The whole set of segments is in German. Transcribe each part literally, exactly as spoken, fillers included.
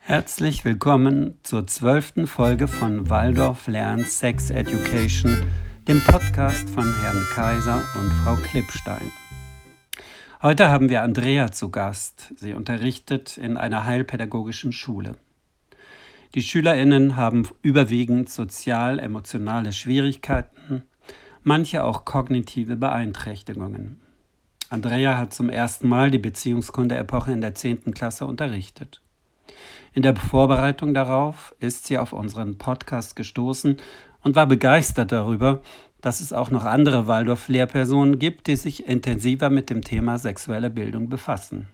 Herzlich willkommen zur zwölften Folge von Waldorf lernt Sex Education, dem Podcast von Herrn Kaiser und Frau Klippstein. Heute haben wir Andrea zu Gast. Sie unterrichtet in einer heilpädagogischen Schule. Die SchülerInnen haben überwiegend sozial-emotionale Schwierigkeiten, manche auch kognitive Beeinträchtigungen. Andrea hat zum ersten Mal die Beziehungskunde-Epoche in der zehnten Klasse unterrichtet. In der Vorbereitung darauf ist sie auf unseren Podcast gestoßen und war begeistert darüber, dass es auch noch andere Waldorf-Lehrpersonen gibt, die sich intensiver mit dem Thema sexuelle Bildung befassen.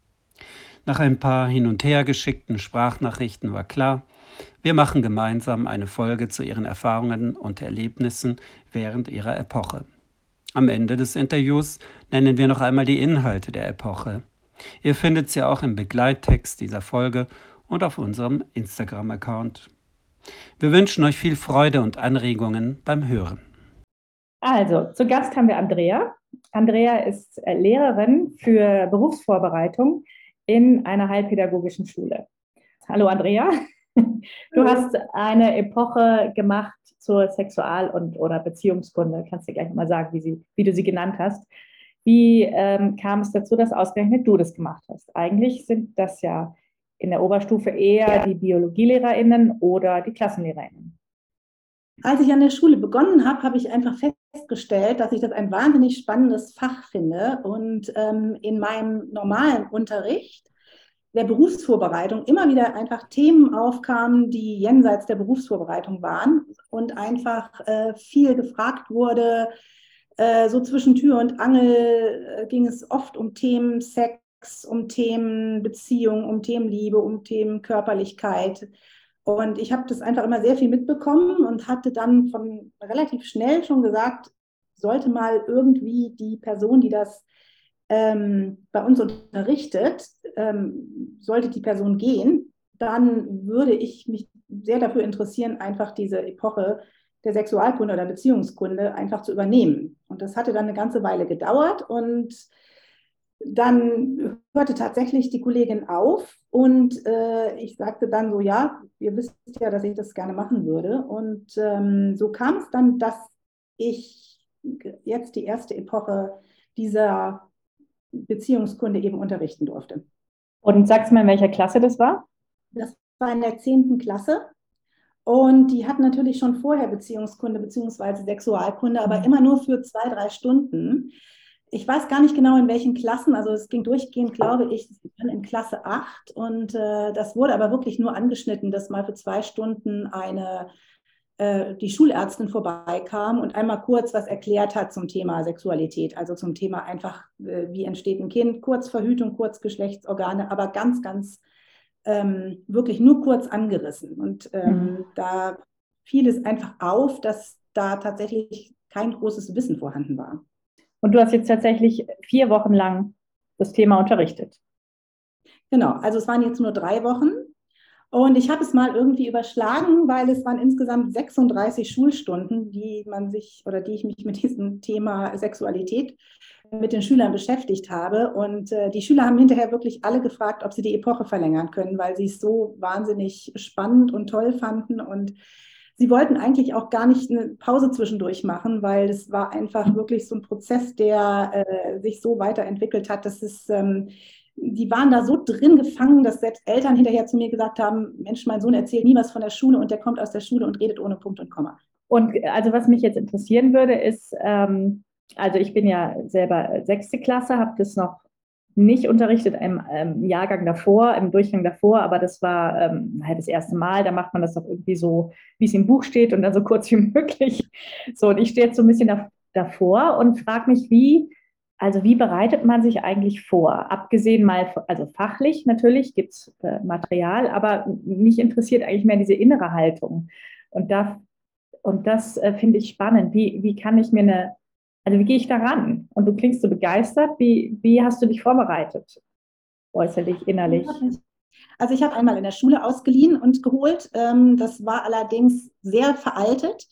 Nach ein paar hin und her geschickten Sprachnachrichten war klar, wir machen gemeinsam eine Folge zu ihren Erfahrungen und Erlebnissen während ihrer Epoche. Am Ende des Interviews nennen wir noch einmal die Inhalte der Epoche. Ihr findet sie auch im Begleittext dieser Folge und auf unserem Instagram-Account. Wir wünschen euch viel Freude und Anregungen beim Hören. Also, zu Gast haben wir Andrea. Andrea ist Lehrerin für Berufsvorbereitung in einer heilpädagogischen Schule. Hallo Andrea, du hast eine Epoche gemacht zur Sexual- und oder Beziehungskunde. Kannst du gleich mal sagen, wie, sie, wie du sie genannt hast. Wie ähm, kam es dazu, dass ausgerechnet du das gemacht hast? Eigentlich sind das ja in der Oberstufe eher die BiologielehrerInnen oder die KlassenlehrerInnen. Als ich an der Schule begonnen habe, habe ich einfach festgestellt, dass ich das ein wahnsinnig spannendes Fach finde und ähm, in meinem normalen Unterricht der Berufsvorbereitung immer wieder einfach Themen aufkamen, die jenseits der Berufsvorbereitung waren und einfach äh, viel gefragt wurde. Äh, so zwischen Tür und Angel äh, ging es oft um Themen Sex, um Themen Beziehung, um Themen Liebe, um Themen Körperlichkeit. Und ich habe das einfach immer sehr viel mitbekommen und hatte dann von relativ schnell schon gesagt, sollte mal irgendwie die Person, die das ähm, bei uns unterrichtet, ähm, sollte die Person gehen, dann würde ich mich sehr dafür interessieren, einfach diese Epoche der Sexualkunde oder Beziehungskunde einfach zu übernehmen. Und das hatte dann eine ganze Weile gedauert und dann hörte tatsächlich die Kollegin auf und äh, ich sagte dann so, ja, ihr wisst ja, dass ich das gerne machen würde. Und ähm, so kam es dann, dass ich jetzt die erste Epoche dieser Beziehungskunde eben unterrichten durfte. Und sagst du mal, in welcher Klasse das war? Das war in der zehnten Klasse. Und die hat natürlich schon vorher Beziehungskunde bzw. Sexualkunde, aber immer nur für zwei, drei Stunden. Ich weiß gar nicht genau, in welchen Klassen, also es ging durchgehend, glaube ich, in Klasse acht und äh, das wurde aber wirklich nur angeschnitten, dass mal für zwei Stunden eine, äh, die Schulärztin vorbeikam und einmal kurz was erklärt hat zum Thema Sexualität, also zum Thema einfach, äh, wie entsteht ein Kind, kurz Verhütung, kurz Geschlechtsorgane, aber ganz, ganz ähm, wirklich nur kurz angerissen. Und ähm, mhm. da fiel es einfach auf, dass da tatsächlich kein großes Wissen vorhanden war. Und du hast jetzt tatsächlich vier Wochen lang das Thema unterrichtet. Genau, also es waren jetzt nur drei Wochen. Und ich habe es mal irgendwie überschlagen, weil es waren insgesamt sechsunddreißig Schulstunden, die man sich oder die ich mich mit diesem Thema Sexualität mit den Schülern beschäftigt habe. Und äh, die Schüler haben hinterher wirklich alle gefragt, ob sie die Epoche verlängern können, weil sie es so wahnsinnig spannend und toll fanden. Und sie wollten eigentlich auch gar nicht eine Pause zwischendurch machen, weil es war einfach wirklich so ein Prozess, der äh, sich so weiterentwickelt hat, dass es, ähm, die waren da so drin gefangen, dass selbst Eltern hinterher zu mir gesagt haben, Mensch, mein Sohn erzählt nie was von der Schule und der kommt aus der Schule und redet ohne Punkt und Komma. Und also was mich jetzt interessieren würde, ist, ähm, also ich bin ja selber sechste Klasse, habe das noch nicht unterrichtet im ähm, Jahrgang davor, im Durchgang davor, aber das war ähm, halt das erste Mal, da macht man das doch irgendwie so, wie es im Buch steht und dann so kurz wie möglich. So, und ich stehe jetzt so ein bisschen da, davor und frage mich, wie, also wie bereitet man sich eigentlich vor? Abgesehen mal, also fachlich natürlich gibt es äh, Material, aber mich interessiert eigentlich mehr diese innere Haltung. Und, da, und das äh, finde ich spannend. Wie, wie kann ich mir eine Also wie gehe ich da ran? Und du klingst so begeistert. Wie, wie hast du dich vorbereitet? Äußerlich, innerlich? Also ich habe einmal in der Schule ausgeliehen und geholt. Das war allerdings sehr veraltet.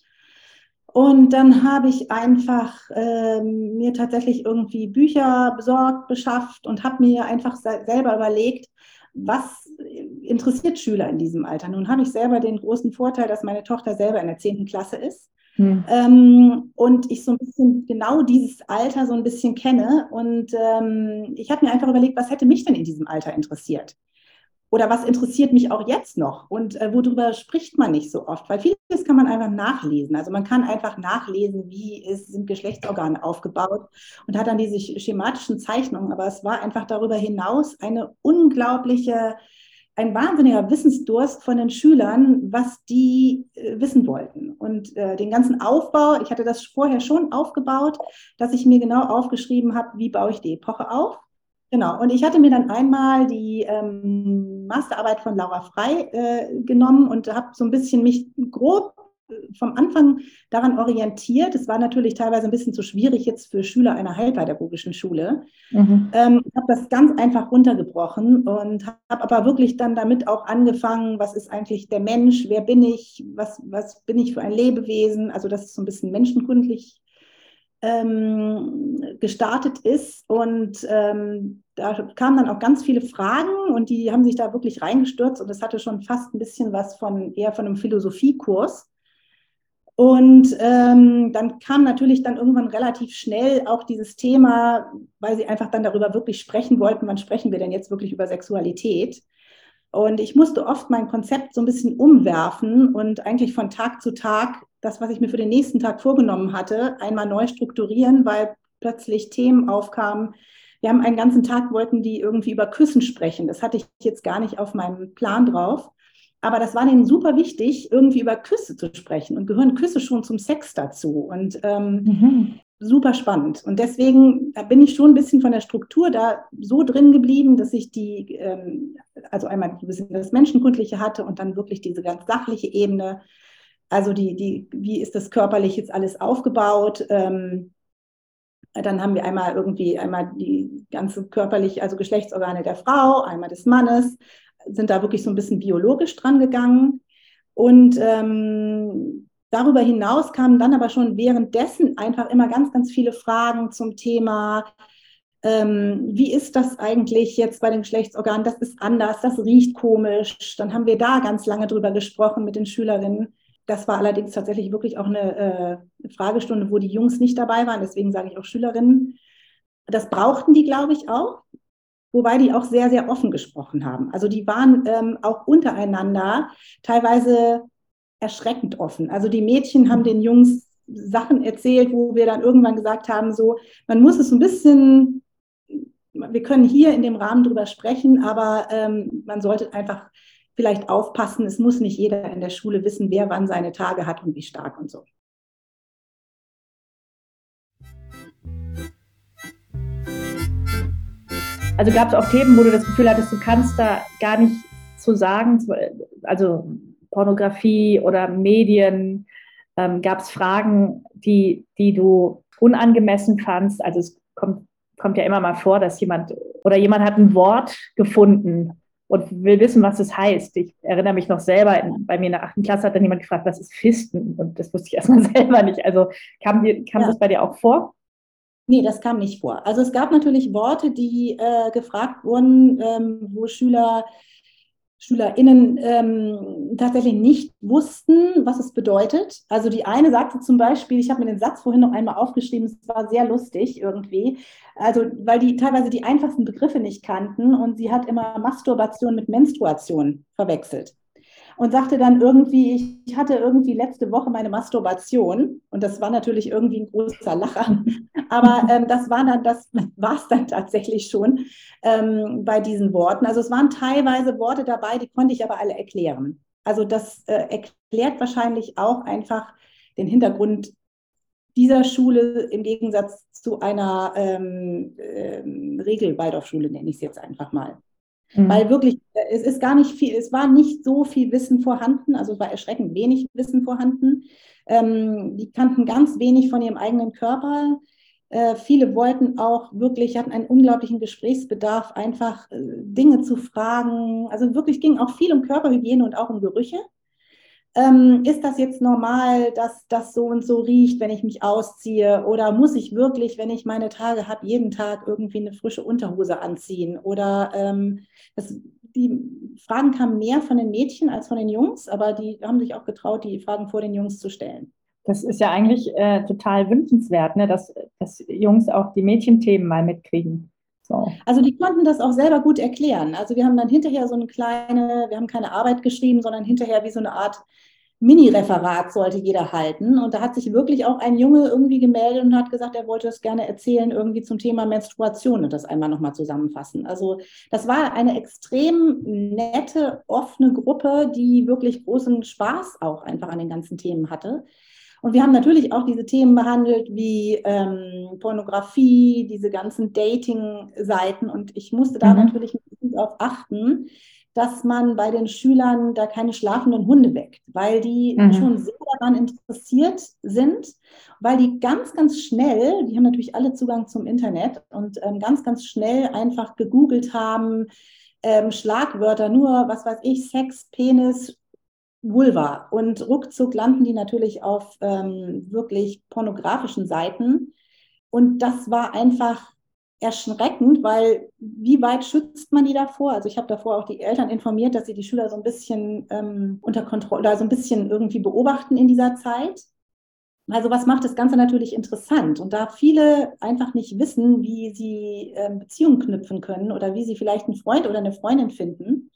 Und dann habe ich einfach ähm, mir tatsächlich irgendwie Bücher besorgt, beschafft und habe mir einfach selber überlegt, was interessiert Schüler in diesem Alter? Nun habe ich selber den großen Vorteil, dass meine Tochter selber in der zehnten Klasse ist. Hm. Ähm, und ich so ein bisschen genau dieses Alter so ein bisschen kenne. Und ähm, ich habe mir einfach überlegt, was hätte mich denn in diesem Alter interessiert? Oder was interessiert mich auch jetzt noch? Und äh, worüber spricht man nicht so oft? Weil vieles kann man einfach nachlesen. Also man kann einfach nachlesen, wie ist, sind Geschlechtsorgane aufgebaut und hat dann diese schematischen Zeichnungen. Aber es war einfach darüber hinaus eine unglaubliche, ein wahnsinniger Wissensdurst von den Schülern, was die äh, wissen wollten. Und äh, den ganzen Aufbau, ich hatte das vorher schon aufgebaut, dass ich mir genau aufgeschrieben habe, wie baue ich die Epoche auf. Genau, und ich hatte mir dann einmal die ähm, Masterarbeit von Laura Frey äh, genommen und habe so ein bisschen mich grob vom Anfang daran orientiert. Es war natürlich teilweise ein bisschen zu schwierig jetzt für Schüler einer heilpädagogischen Schule. Mhm. Ähm, ich habe das ganz einfach runtergebrochen und habe aber wirklich dann damit auch angefangen, was ist eigentlich der Mensch, wer bin ich, was, was bin ich für ein Lebewesen, also das ist so ein bisschen menschenkundlich Ähm, gestartet ist und ähm, da kamen dann auch ganz viele Fragen und die haben sich da wirklich reingestürzt und das hatte schon fast ein bisschen was von eher von einem Philosophiekurs. Und ähm, dann kam natürlich dann irgendwann relativ schnell auch dieses Thema, weil sie einfach dann darüber wirklich sprechen wollten, wann sprechen wir denn jetzt wirklich über Sexualität? Und ich musste oft mein Konzept so ein bisschen umwerfen und eigentlich von Tag zu Tag das, was ich mir für den nächsten Tag vorgenommen hatte, einmal neu strukturieren, weil plötzlich Themen aufkamen. Wir haben einen ganzen Tag, wollten die irgendwie über Küssen sprechen. Das hatte ich jetzt gar nicht auf meinem Plan drauf. Aber das war denen super wichtig, irgendwie über Küsse zu sprechen. Und gehören Küsse schon zum Sex dazu. Und ähm, mhm. super spannend. Und deswegen da bin ich schon ein bisschen von der Struktur da so drin geblieben, dass ich die, ähm, also einmal ein bisschen das Menschenkundliche hatte und dann wirklich diese ganz sachliche Ebene. Also die, die, wie ist das körperlich jetzt alles aufgebaut? Ähm, dann haben wir einmal irgendwie einmal die ganze körperliche, also Geschlechtsorgane der Frau, einmal des Mannes, sind da wirklich so ein bisschen biologisch dran gegangen. Und ähm, darüber hinaus kamen dann aber schon währenddessen einfach immer ganz, ganz viele Fragen zum Thema, ähm, wie ist das eigentlich jetzt bei den Geschlechtsorganen? Das ist anders, das riecht komisch. Dann haben wir da ganz lange drüber gesprochen mit den Schülerinnen. Das war allerdings tatsächlich wirklich auch eine äh, Fragestunde, wo die Jungs nicht dabei waren. Deswegen sage ich auch Schülerinnen. Das brauchten die, glaube ich, auch. Wobei die auch sehr, sehr offen gesprochen haben. Also die waren ähm, auch untereinander teilweise erschreckend offen. Also die Mädchen haben den Jungs Sachen erzählt, wo wir dann irgendwann gesagt haben, so, man muss es so ein bisschen, wir können hier in dem Rahmen drüber sprechen, aber ähm, man sollte einfach vielleicht aufpassen, es muss nicht jeder in der Schule wissen, wer wann seine Tage hat und wie stark und so. Also gab es auch Themen, wo du das Gefühl hattest, du kannst da gar nicht zu sagen, also Pornografie oder Medien, ähm, gab es Fragen, die, die du unangemessen fandst? Also es kommt, kommt ja immer mal vor, dass jemand oder jemand hat ein Wort gefunden und will wissen, was es heißt. Ich erinnere mich noch selber, in, bei mir in der achten Klasse hat dann jemand gefragt, was ist Fisten? Und das wusste ich erstmal selber nicht. Also kam, dir, kam ja. das bei dir auch vor? Nee, das kam nicht vor. Also es gab natürlich Worte, die äh, gefragt wurden, ähm, wo Schüler, SchülerInnen ähm, tatsächlich nicht wussten, was es bedeutet. Also die eine sagte zum Beispiel, ich habe mir den Satz vorhin noch einmal aufgeschrieben, es war sehr lustig irgendwie, also weil die teilweise die einfachsten Begriffe nicht kannten und sie hat immer Masturbation mit Menstruation verwechselt. Und sagte dann irgendwie, ich hatte irgendwie letzte Woche meine Masturbation und das war natürlich irgendwie ein großer Lacher, aber ähm, das war dann, das war es dann tatsächlich schon ähm, bei diesen Worten. Also es waren teilweise Worte dabei, die konnte ich aber alle erklären. Also das äh, erklärt wahrscheinlich auch einfach den Hintergrund dieser Schule im Gegensatz zu einer ähm, ähm, Regel-Waldorfschule, nenne ich es jetzt einfach mal. Mhm. Weil wirklich, es ist gar nicht viel, es war nicht so viel Wissen vorhanden, also es war erschreckend wenig Wissen vorhanden. Ähm, die kannten ganz wenig von ihrem eigenen Körper. Äh, viele wollten auch wirklich, hatten einen unglaublichen Gesprächsbedarf, einfach äh, Dinge zu fragen. Also wirklich ging auch viel um Körperhygiene und auch um Gerüche. Ähm, ist das jetzt normal, dass das so und so riecht, wenn ich mich ausziehe? Oder muss ich wirklich, wenn ich meine Tage habe, jeden Tag irgendwie eine frische Unterhose anziehen? Oder ähm, das die Fragen kamen mehr von den Mädchen als von den Jungs, aber die haben sich auch getraut, die Fragen vor den Jungs zu stellen. Das ist ja eigentlich äh, total wünschenswert, ne? dass, dass Jungs auch die Mädchenthemen mal mitkriegen. So. Also die konnten das auch selber gut erklären. Also wir haben dann hinterher so eine kleine, wir haben keine Arbeit geschrieben, sondern hinterher wie so eine Art Mini-Referat sollte jeder halten. Und da hat sich wirklich auch ein Junge irgendwie gemeldet und hat gesagt, er wollte das gerne erzählen, irgendwie zum Thema Menstruation und das einmal nochmal zusammenfassen. Also das war eine extrem nette, offene Gruppe, die wirklich großen Spaß auch einfach an den ganzen Themen hatte. Und wir haben natürlich auch diese Themen behandelt wie ähm, Pornografie, diese ganzen Dating-Seiten. Und ich musste da mhm. natürlich darauf achten, dass man bei den Schülern da keine schlafenden Hunde weckt, weil die mhm. schon sehr daran interessiert sind, weil die ganz, ganz schnell, die haben natürlich alle Zugang zum Internet und ähm, ganz, ganz schnell einfach gegoogelt haben, ähm, Schlagwörter, nur, was weiß ich, Sex, Penis, Vulva. Und ruckzuck landen die natürlich auf ähm, wirklich pornografischen Seiten. Und das war einfach erschreckend, weil wie weit schützt man die davor? Also ich habe davor auch die Eltern informiert, dass sie die Schüler so ein bisschen ähm, unter Kontrolle oder so ein bisschen irgendwie beobachten in dieser Zeit. Also was macht das Ganze natürlich interessant? Und da viele einfach nicht wissen, wie sie ähm, Beziehungen knüpfen können oder wie sie vielleicht einen Freund oder eine Freundin finden.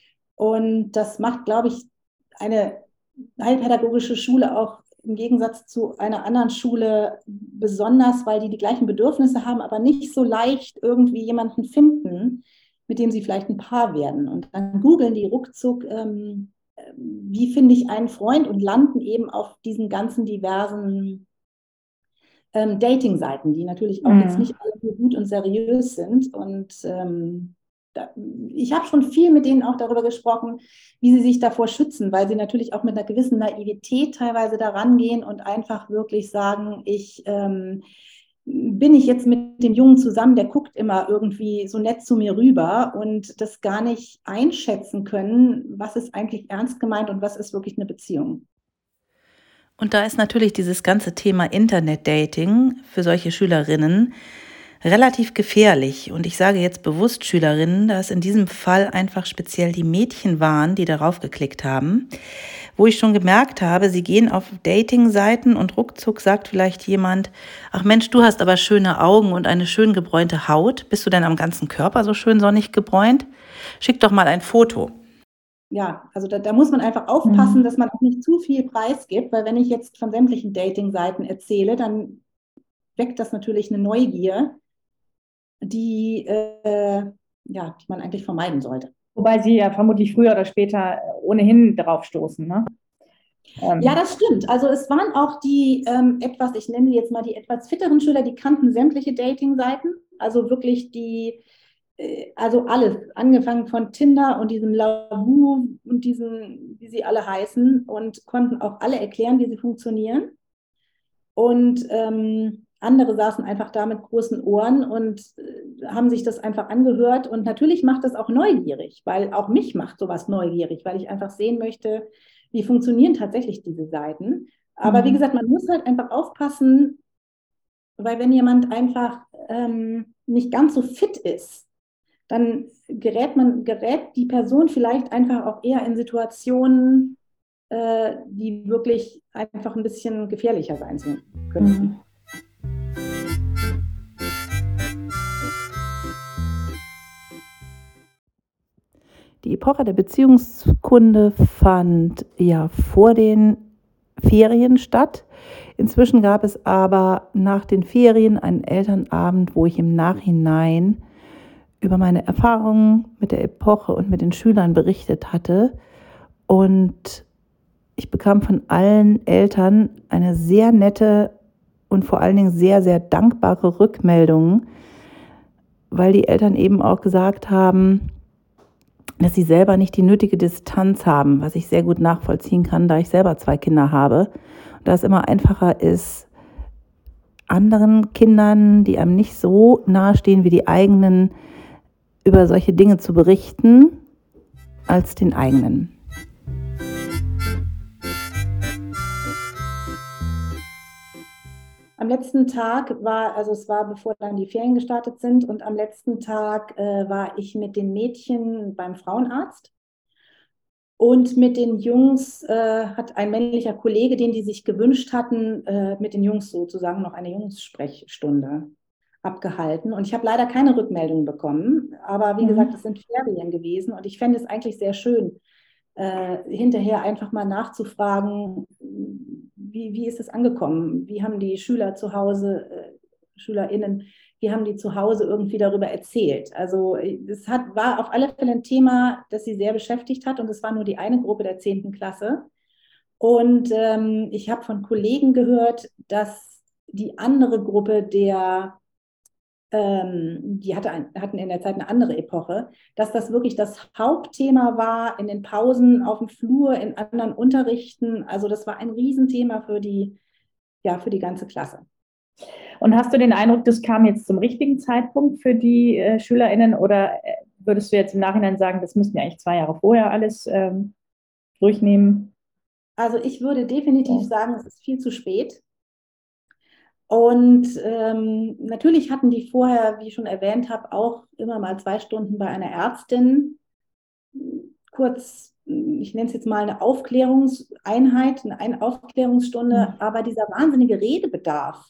Und das macht, glaube ich, eine heilpädagogische Schule auch im Gegensatz zu einer anderen Schule besonders, weil die die gleichen Bedürfnisse haben, aber nicht so leicht irgendwie jemanden finden, mit dem sie vielleicht ein Paar werden. Und dann googeln die ruckzuck, ähm, wie finde ich einen Freund und landen eben auf diesen ganzen diversen ähm, Dating-Seiten, die natürlich auch mhm. jetzt nicht alle so gut und seriös sind. Und ähm, ich habe schon viel mit denen auch darüber gesprochen, wie sie sich davor schützen, weil sie natürlich auch mit einer gewissen Naivität teilweise da rangehen und einfach wirklich sagen, ich ähm, bin ich jetzt mit dem Jungen zusammen, der guckt immer irgendwie so nett zu mir rüber und das gar nicht einschätzen können, was ist eigentlich ernst gemeint und was ist wirklich eine Beziehung. Und da ist natürlich dieses ganze Thema Internet-Dating für solche Schülerinnen relativ gefährlich. Und ich sage jetzt bewusst Schülerinnen, da es in diesem Fall einfach speziell die Mädchen waren, die darauf geklickt haben, wo ich schon gemerkt habe, sie gehen auf Dating-Seiten und ruckzuck sagt vielleicht jemand, ach Mensch, du hast aber schöne Augen und eine schön gebräunte Haut. Bist du denn am ganzen Körper so schön sonnig gebräunt? Schick doch mal ein Foto. Ja, also da, da muss man einfach aufpassen, mhm. dass man auch nicht zu viel preisgibt, weil wenn ich jetzt von sämtlichen Dating-Seiten erzähle, dann weckt das natürlich eine Neugier, die, äh, ja, die man eigentlich vermeiden sollte. Wobei sie ja vermutlich früher oder später ohnehin drauf stoßen, ne? Ähm. Ja, das stimmt. Also es waren auch die ähm, etwas, ich nenne sie jetzt mal die etwas fitteren Schüler, die kannten sämtliche Dating-Seiten, also wirklich die, äh, also alles, angefangen von Tinder und diesem Lavu und diesen, wie sie alle heißen und konnten auch alle erklären, wie sie funktionieren. Und ähm, andere saßen einfach da mit großen Ohren und äh, haben sich das einfach angehört. Und natürlich macht das auch neugierig, weil auch mich macht sowas neugierig, weil ich einfach sehen möchte, wie funktionieren tatsächlich diese Seiten. Aber mhm. wie gesagt, man muss halt einfach aufpassen, weil wenn jemand einfach ähm, nicht ganz so fit ist, dann gerät man, gerät die Person vielleicht einfach auch eher in Situationen, äh, die wirklich einfach ein bisschen gefährlicher sein können. Mhm. Die Epoche der Beziehungskunde fand ja vor den Ferien statt. Inzwischen gab es aber nach den Ferien einen Elternabend, wo ich im Nachhinein über meine Erfahrungen mit der Epoche und mit den Schülern berichtet hatte. Und ich bekam von allen Eltern eine sehr nette und vor allen Dingen sehr, sehr dankbare Rückmeldung, weil die Eltern eben auch gesagt haben, dass sie selber nicht die nötige Distanz haben, was ich sehr gut nachvollziehen kann, da ich selber zwei Kinder habe. Und da es immer einfacher ist, anderen Kindern, die einem nicht so nahestehen wie die eigenen, über solche Dinge zu berichten, als den eigenen. am letzten Tag war, also es war, bevor dann die Ferien gestartet sind, und am letzten Tag äh, war ich mit den Mädchen beim Frauenarzt. Und mit den Jungs äh, hat ein männlicher Kollege, den die sich gewünscht hatten, äh, mit den Jungs sozusagen noch eine Jungssprechstunde abgehalten. Und ich habe leider keine Rückmeldung bekommen. Aber wie Mhm. gesagt, es sind Ferien gewesen. Und ich fände es eigentlich sehr schön, äh, hinterher einfach mal nachzufragen, wie, wie ist es angekommen? Wie haben die Schüler zu Hause, äh, SchülerInnen, wie haben die zu Hause irgendwie darüber erzählt? Also es hat, war auf alle Fälle ein Thema, das sie sehr beschäftigt hat, und es war nur die eine Gruppe der zehnten Klasse. Und ähm, ich habe von Kollegen gehört, dass die andere Gruppe der, ähm, die hatte ein, hatten in der Zeit eine andere Epoche, dass das wirklich das Hauptthema war in den Pausen, auf dem Flur, in anderen Unterrichten. Also das war ein Riesenthema für die, ja, für die ganze Klasse. Und hast du den Eindruck, das kam jetzt zum richtigen Zeitpunkt für die äh, SchülerInnen, oder äh, würdest du jetzt im Nachhinein sagen, das müssten wir eigentlich zwei Jahre vorher alles ähm, durchnehmen? Also ich würde definitiv Ja. sagen, es ist viel zu spät. Und ähm, natürlich hatten die vorher, wie ich schon erwähnt habe, auch immer mal zwei Stunden bei einer Ärztin. Kurz, ich nenne es jetzt mal eine Aufklärungseinheit, eine Aufklärungsstunde, Mhm. aber dieser wahnsinnige Redebedarf,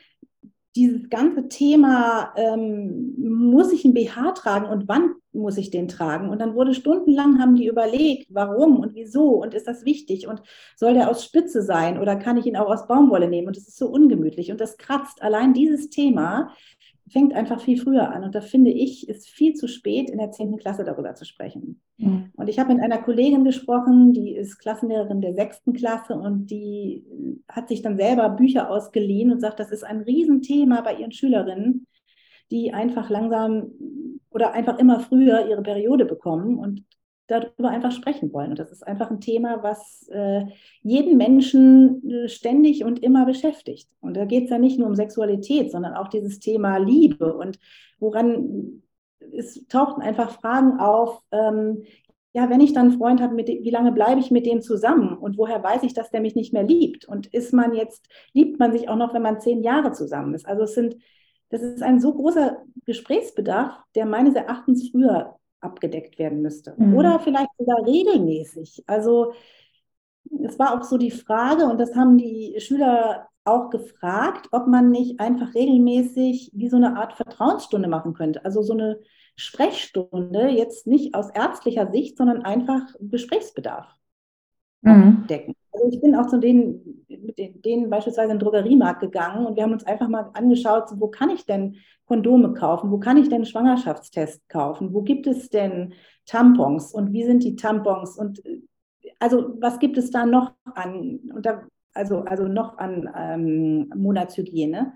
dieses ganze Thema, ähm, muss ich einen B H tragen und wann muss ich den tragen? Und dann wurde stundenlang, haben die überlegt, warum und wieso und ist das wichtig und soll der aus Spitze sein oder kann ich ihn auch aus Baumwolle nehmen? Und das ist so ungemütlich und das kratzt. Allein dieses Thema fängt einfach viel früher an, und da finde ich, ist viel zu spät, in der zehnten Klasse darüber zu sprechen. Mhm. Und ich habe mit einer Kollegin gesprochen, die ist Klassenlehrerin der sechsten Klasse, und die hat sich dann selber Bücher ausgeliehen und sagt, das ist ein Riesenthema bei ihren Schülerinnen, die einfach langsam oder einfach immer früher ihre Periode bekommen und darüber einfach sprechen wollen. Und das ist einfach ein Thema, was äh, jeden Menschen äh, ständig und immer beschäftigt. Und da geht es ja nicht nur um Sexualität, sondern auch dieses Thema Liebe, und woran es tauchten einfach Fragen auf, ähm, ja, wenn ich dann einen Freund habe, mit dem, wie lange bleibe ich mit dem zusammen und woher weiß ich, dass der mich nicht mehr liebt? Und ist man jetzt, liebt man sich auch noch, wenn man zehn Jahre zusammen ist? Also es sind, das ist ein so großer Gesprächsbedarf, der meines Erachtens früher abgedeckt werden müsste. Mhm. Oder vielleicht sogar regelmäßig. Also es war auch so die Frage, und das haben die Schüler auch gefragt, ob man nicht einfach regelmäßig wie so eine Art Vertrauensstunde machen könnte. Also so eine Sprechstunde, jetzt nicht aus ärztlicher Sicht, sondern einfach Gesprächsbedarf Mhm. abdecken. Also ich bin auch zu denen, mit denen beispielsweise in den Drogeriemarkt gegangen, und wir haben uns einfach mal angeschaut, wo kann ich denn Kondome kaufen, wo kann ich denn Schwangerschaftstests kaufen, wo gibt es denn Tampons und wie sind die Tampons, und also was gibt es da noch an, und da, also, also noch an ähm, Monatshygiene,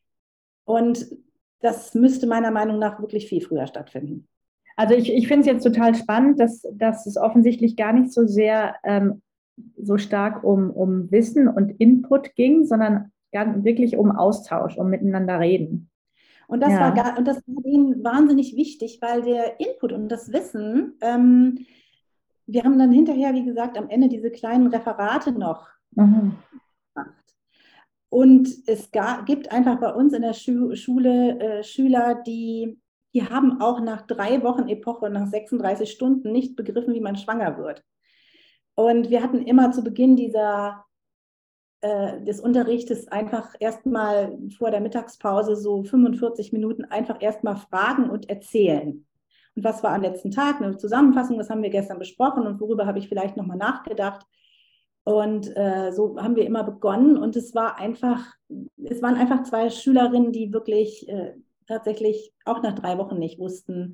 und das müsste meiner Meinung nach wirklich viel früher stattfinden. Also ich, ich finde es jetzt total spannend, dass, dass es offensichtlich gar nicht so sehr ähm, so stark um, um Wissen und Input ging, sondern ganz, wirklich um Austausch, um miteinander reden. Und das, Ja. war, gar, und das war denen wahnsinnig wichtig, weil der Input und das Wissen, ähm, wir haben dann hinterher, wie gesagt, am Ende diese kleinen Referate noch Mhm. gemacht. Und es ga, gibt einfach bei uns in der Schu Schule äh, Schüler, die, die haben auch nach drei Wochen Epoche, nach sechsunddreißig Stunden nicht begriffen, wie man schwanger wird. Und wir hatten immer zu Beginn dieser, äh, des Unterrichtes einfach erstmal vor der Mittagspause so fünfundvierzig Minuten einfach erstmal fragen und erzählen. Und was war am letzten Tag? Eine Zusammenfassung, was haben wir gestern besprochen und worüber habe ich vielleicht nochmal nachgedacht? Und äh, so haben wir immer begonnen, und es war einfach, es waren einfach zwei Schülerinnen, die wirklich äh, tatsächlich auch nach drei Wochen nicht wussten,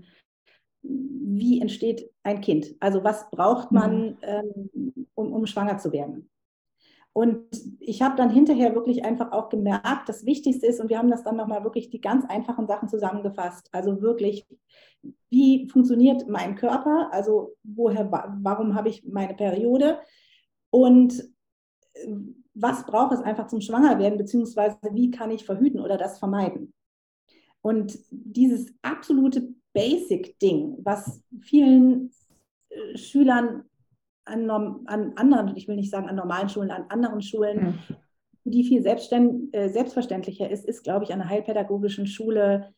wie entsteht ein Kind. Also was braucht man, ähm, um, um schwanger zu werden. Und ich habe dann hinterher wirklich einfach auch gemerkt, das Wichtigste ist, und wir haben das dann nochmal wirklich die ganz einfachen Sachen zusammengefasst. Also wirklich, wie funktioniert mein Körper? Also woher, warum habe ich meine Periode? Und was braucht es einfach zum Schwangerwerden, beziehungsweise wie kann ich verhüten oder das vermeiden? Und dieses absolute Basic-Ding, was vielen äh, Schülern an, an anderen, ich will nicht sagen an normalen Schulen, an anderen Schulen, die viel selbstständ, äh, selbstverständlicher ist, ist, glaube ich, an einer heilpädagogischen Schule,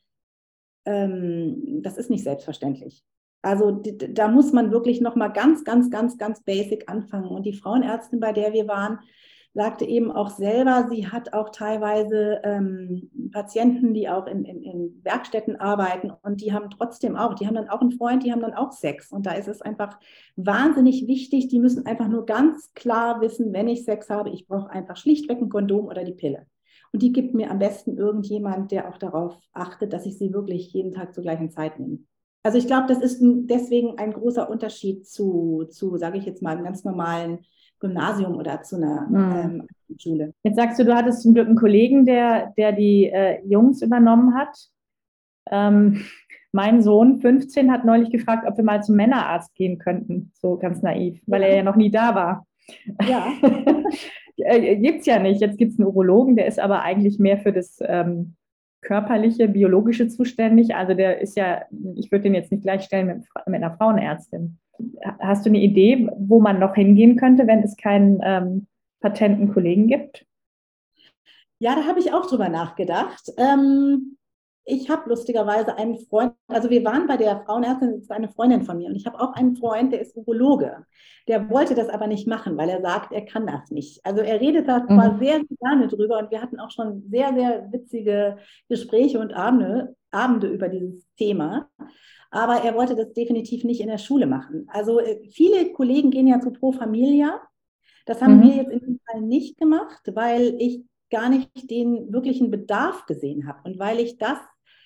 ähm, das ist nicht selbstverständlich. Also die, da muss man wirklich nochmal ganz, ganz, ganz, ganz basic anfangen. Und die Frauenärztin, bei der wir waren, sagte eben auch selber, sie hat auch teilweise ähm, Patienten, die auch in, in, in Werkstätten arbeiten und die haben trotzdem auch, die haben dann auch einen Freund, die haben dann auch Sex. Und da ist es einfach wahnsinnig wichtig, die müssen einfach nur ganz klar wissen, wenn ich Sex habe, ich brauche einfach schlichtweg ein Kondom oder die Pille. Und die gibt mir am besten irgendjemand, der auch darauf achtet, dass ich sie wirklich jeden Tag zur gleichen Zeit nehme. Also ich glaube, das ist deswegen ein großer Unterschied zu, zu sage ich jetzt mal, einem ganz normalen Gymnasium oder zu einer Mhm. ähm, Schule. Jetzt sagst du, du hattest zum Glück einen Kollegen, der, der die äh, Jungs übernommen hat. Ähm, mein Sohn, fünfzehn, hat neulich gefragt, ob wir mal zum Männerarzt gehen könnten, so ganz naiv, weil Ja. er ja noch nie da war. Ja. Äh, Gibt's ja nicht. Jetzt gibt es einen Urologen, der ist aber eigentlich mehr für das ähm, körperliche, biologische zuständig. Also der ist ja, ich würde den jetzt nicht gleichstellen mit, mit einer Frauenärztin. Hast du eine Idee, wo man noch hingehen könnte, wenn es keinen ähm, patenten Kollegen gibt? Ja, da habe ich auch drüber nachgedacht. Ähm, ich habe lustigerweise einen Freund, also wir waren bei der Frauenärztin, das ist eine Freundin von mir, und ich habe auch einen Freund, der ist Urologe. Der wollte das aber nicht machen, weil er sagt, er kann das nicht. Also er redet da zwar Mhm. sehr, sehr gerne drüber und wir hatten auch schon sehr, sehr witzige Gespräche und Abende, Abende über dieses Thema. Aber er wollte das definitiv nicht in der Schule machen. Also äh, viele Kollegen gehen ja zu Pro Familia. Das haben wir Mhm. jetzt in dem Fall nicht gemacht, weil ich gar nicht den wirklichen Bedarf gesehen habe und weil ich das,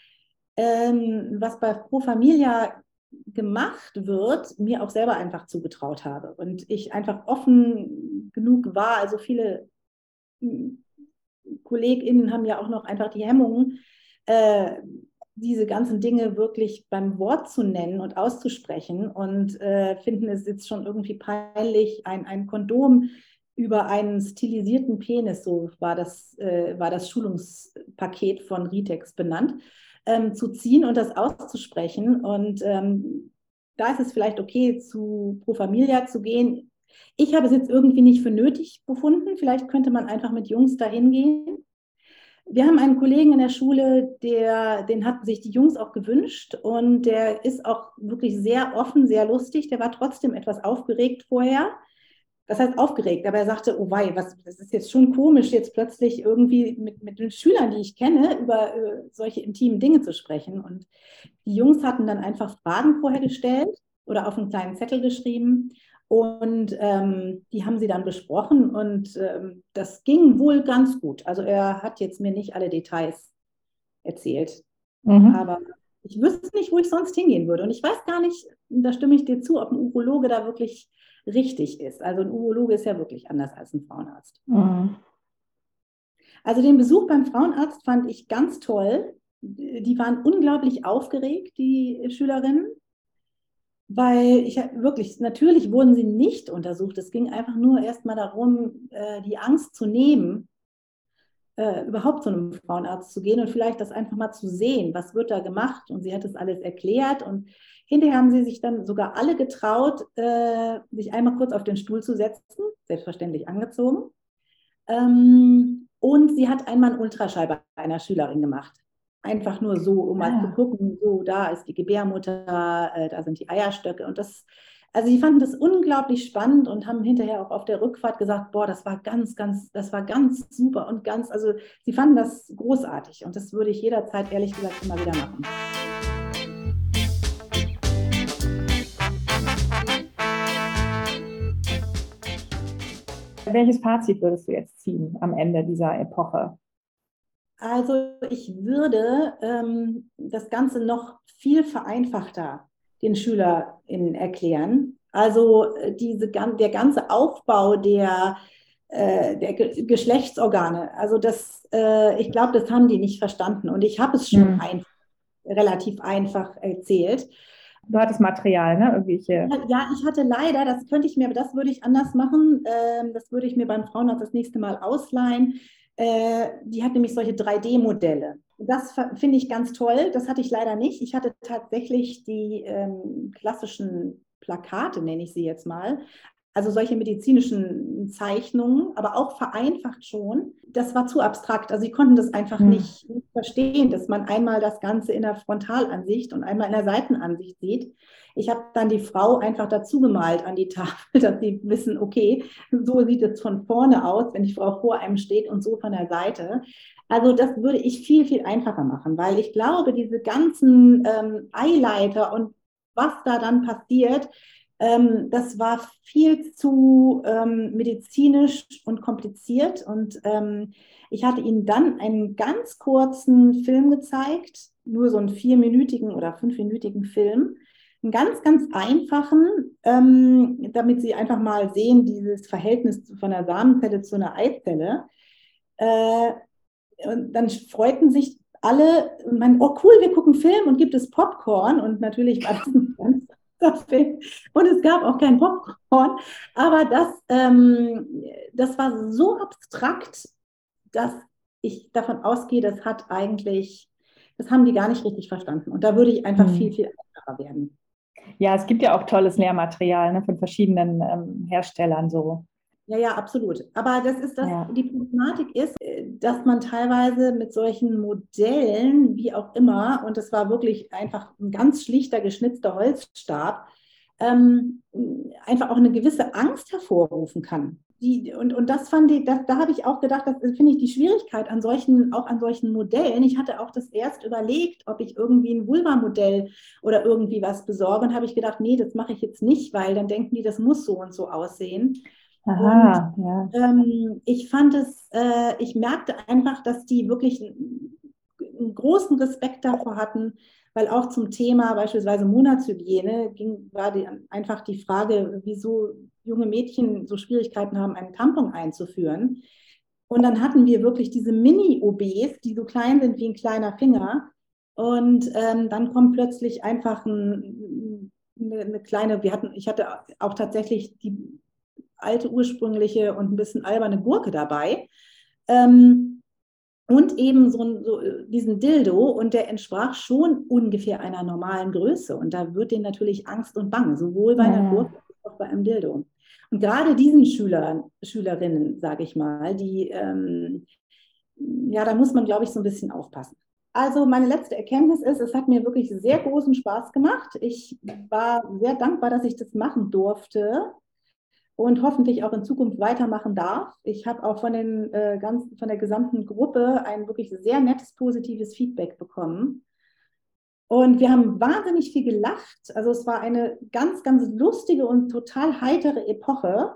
ähm, was bei Pro Familia gemacht wird, mir auch selber einfach zugetraut habe und ich einfach offen genug war. Also viele hm, KollegInnen haben ja auch noch einfach die Hemmungen, äh, diese ganzen Dinge wirklich beim Wort zu nennen und auszusprechen und äh, finden es jetzt schon irgendwie peinlich, ein, ein Kondom über einen stilisierten Penis, so war das, äh, war das Schulungspaket von Ritex benannt, ähm, zu ziehen und das auszusprechen. Und ähm, da ist es vielleicht okay, zu Pro Familia zu gehen. Ich habe es jetzt irgendwie nicht für nötig befunden. Vielleicht könnte man einfach mit Jungs dahin gehen. Wir haben einen Kollegen in der Schule, der, den hatten sich die Jungs auch gewünscht und der ist auch wirklich sehr offen, sehr lustig. Der war trotzdem etwas aufgeregt vorher. Das heißt aufgeregt, aber er sagte, oh wei, was, das ist jetzt schon komisch, jetzt plötzlich irgendwie mit, mit den Schülern, die ich kenne, über äh, solche intimen Dinge zu sprechen. Und die Jungs hatten dann einfach Fragen vorher gestellt oder auf einen kleinen Zettel geschrieben. Und ähm, die haben sie dann besprochen und ähm, das ging wohl ganz gut. Also er hat jetzt mir nicht alle Details erzählt, Mhm. aber ich wüsste nicht, wo ich sonst hingehen würde. Und ich weiß gar nicht, da stimme ich dir zu, ob ein Urologe da wirklich richtig ist. Also ein Urologe ist ja wirklich anders als ein Frauenarzt. Mhm. Also den Besuch beim Frauenarzt fand ich ganz toll. Die waren unglaublich aufgeregt, die Schülerinnen. Weil ich wirklich, natürlich wurden sie nicht untersucht. Es ging einfach nur erstmal darum, äh, die Angst zu nehmen, äh, überhaupt zu einem Frauenarzt zu gehen und vielleicht das einfach mal zu sehen, was wird da gemacht. Und sie hat das alles erklärt. Und hinterher haben sie sich dann sogar alle getraut, äh, sich einmal kurz auf den Stuhl zu setzen, selbstverständlich angezogen. Ähm, und sie hat einmal einen Ultraschall bei einer Schülerin gemacht. Einfach nur so, um mal zu Ah. gucken, so, da ist die Gebärmutter, äh, da sind die Eierstöcke. Und das, also sie fanden das unglaublich spannend und haben hinterher auch auf der Rückfahrt gesagt, boah, das war ganz, ganz, das war ganz super und ganz, also sie fanden das großartig. Und das würde ich jederzeit, ehrlich gesagt, immer wieder machen. Welches Fazit würdest du jetzt ziehen am Ende dieser Epoche? Also ich würde ähm, das Ganze noch viel vereinfachter den SchülerInnen erklären. Also äh, diese, der ganze Aufbau der, äh, der Ge Geschlechtsorgane, also das, äh, ich glaube, das haben die nicht verstanden. Und ich habe es schon Hm. ein, relativ einfach erzählt. Du hattest Material, ne? Irgendwelche. Ja, ich hatte leider, das könnte ich mir, aber das würde ich anders machen. Ähm, das würde ich mir beim Frauenarzt das nächste Mal ausleihen. Äh, die hat nämlich solche drei D Modelle. Das finde ich ganz toll. Das hatte ich leider nicht. Ich hatte tatsächlich die ähm, klassischen Plakate, nenne ich sie jetzt mal. also solche medizinischen Zeichnungen, aber auch vereinfacht schon, das war zu abstrakt. Also sie konnten das einfach Hm. nicht, nicht verstehen, dass man einmal das Ganze in der Frontalansicht und einmal in der Seitenansicht sieht. Ich habe dann die Frau einfach dazu gemalt an die Tafel, dass sie wissen, okay, so sieht es von vorne aus, wenn die Frau vor einem steht und so von der Seite. Also das würde ich viel, viel einfacher machen, weil ich glaube, diese ganzen ähm, Eileiter und was da dann passiert, ähm, das war viel zu ähm, medizinisch und kompliziert. Und ähm, ich hatte ihnen dann einen ganz kurzen Film gezeigt, nur so einen vierminütigen oder fünfminütigen Film, einen ganz, ganz einfachen, ähm, damit sie einfach mal sehen, dieses Verhältnis von der Samenzelle zu einer Eizelle. Äh, und dann freuten sich alle, man, oh cool, wir gucken Film und gibt es Popcorn. Und natürlich war das ein ganz guter Film. Und es gab auch kein Popcorn. Aber das, ähm, das war so abstrakt, dass ich davon ausgehe, das hat eigentlich, das haben die gar nicht richtig verstanden. Und da würde ich einfach Hm. viel, viel einfacher werden. Ja, es gibt ja auch tolles Lehrmaterial, ne, von verschiedenen ähm, Herstellern so. Ja, ja, absolut. Aber das ist das, Ja. die Problematik ist, äh, dass man teilweise mit solchen Modellen, wie auch immer, und das war wirklich einfach ein ganz schlichter, geschnitzter Holzstab, ähm, einfach auch eine gewisse Angst hervorrufen kann. Die, und, und das fand ich, das, da habe ich auch gedacht, das finde ich die Schwierigkeit an solchen, auch an solchen Modellen. Ich hatte auch das erst überlegt, ob ich irgendwie ein Vulva-Modell oder irgendwie was besorge, und habe ich gedacht, nee, das mache ich jetzt nicht, weil dann denken die, das muss so und so aussehen. Aha, ja. Ähm, ich fand es, äh, ich merkte einfach, dass die wirklich einen, einen großen Respekt davor hatten, weil auch zum Thema beispielsweise Monatshygiene ging, war die, einfach die Frage, wieso junge Mädchen so Schwierigkeiten haben, einen Tampon einzuführen. Und dann hatten wir wirklich diese Mini-O Bs, die so klein sind wie ein kleiner Finger. Und ähm, dann kommt plötzlich einfach ein, eine, eine kleine, wir hatten, ich hatte auch tatsächlich die alte ursprüngliche und ein bisschen alberne Gurke dabei. Ähm, und eben so, ein, so diesen Dildo, und der entsprach schon ungefähr einer normalen Größe. Und da wird denen natürlich Angst und Bange, sowohl bei einer Ja. Gurke als auch bei einem Dildo. Und gerade diesen Schülern, Schülerinnen, sage ich mal, die, ähm, ja, da muss man, glaube ich, so ein bisschen aufpassen. Also meine letzte Erkenntnis ist, es hat mir wirklich sehr großen Spaß gemacht. Ich war sehr dankbar, dass ich das machen durfte und hoffentlich auch in Zukunft weitermachen darf. Ich habe auch von, den, äh, ganz, von der gesamten Gruppe ein wirklich sehr nettes, positives Feedback bekommen. Und wir haben wahnsinnig viel gelacht. Also es war eine ganz, ganz lustige und total heitere Epoche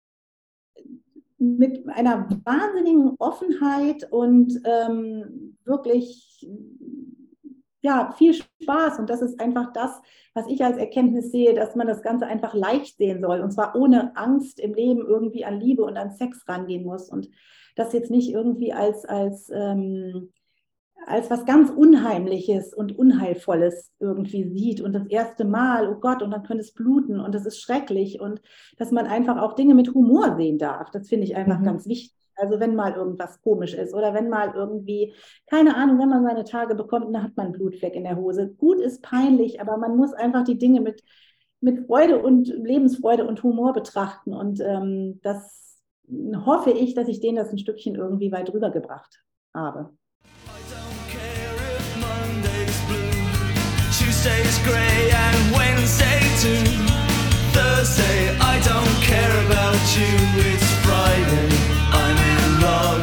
mit einer wahnsinnigen Offenheit und ähm, wirklich ja, viel Spaß. Und das ist einfach das, was ich als Erkenntnis sehe, dass man das Ganze einfach leicht sehen soll. Und zwar ohne Angst im Leben irgendwie an Liebe und an Sex rangehen muss. Und das jetzt nicht irgendwie als, als, ähm, als was ganz Unheimliches und Unheilvolles irgendwie sieht. Und das erste Mal, oh Gott, und dann könnte es bluten und das ist schrecklich. Und dass man einfach auch Dinge mit Humor sehen darf. Das finde ich einfach Mhm. ganz wichtig. Also wenn mal irgendwas komisch ist oder wenn mal irgendwie, keine Ahnung, wenn man seine Tage bekommt, dann hat man einen Blutfleck in der Hose. Gut ist peinlich, aber man muss einfach die Dinge mit, mit Freude und Lebensfreude und Humor betrachten. Und ähm, das hoffe ich, dass ich denen das ein Stückchen irgendwie weit rübergebracht habe. I don't care if Monday's blue, Tuesday's grey and Wednesday too. Thursday, I don't care about you, it's Friday, I'm in love.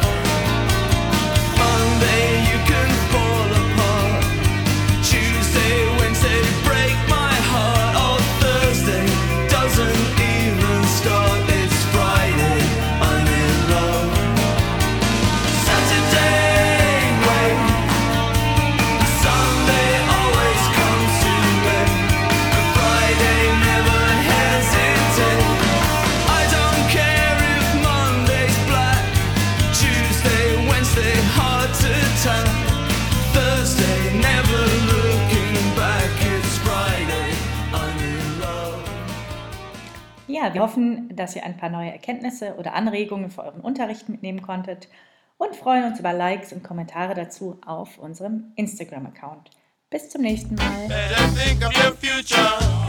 Monday, you can fall apart. Tuesday, Wednesday, break my heart. Oh, Thursday doesn't even start, it's Friday, I'm in love. Saturday, wait. Sunday always comes too late, but Friday never hesitate. I don't care if Monday's black, Tuesday, Wednesday hard to tell, Thursday never looking back, it's Friday, I'm in love. Ja, wir hoffen, dass ihr ein paar neue Erkenntnisse oder Anregungen für euren Unterricht mitnehmen konntet und freuen uns über Likes und Kommentare dazu auf unserem Instagram-Account. Bis zum nächsten Mal. Better think of your future.